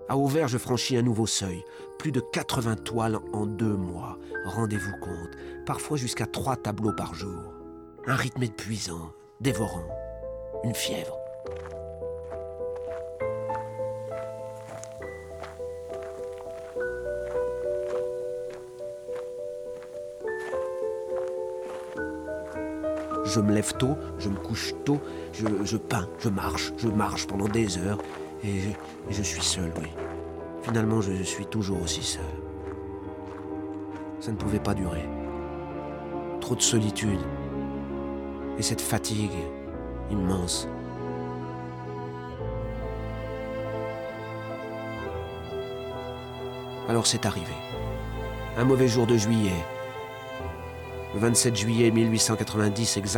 À Auvers, je franchis un nouveau seuil. Plus de 80 toiles en 2 mois. Rendez-vous compte, parfois jusqu'à 3 tableaux par jour. Un rythme épuisant, dévorant. Une fièvre. Je me lève tôt, je me couche tôt, je peins, je marche pendant des heures et je suis seul, oui. Finalement, je suis toujours aussi seul. Ça ne pouvait pas durer. Trop de solitude et cette fatigue immense. Alors c'est arrivé. Un mauvais jour de juillet. Le 27 juillet 1890 exactement.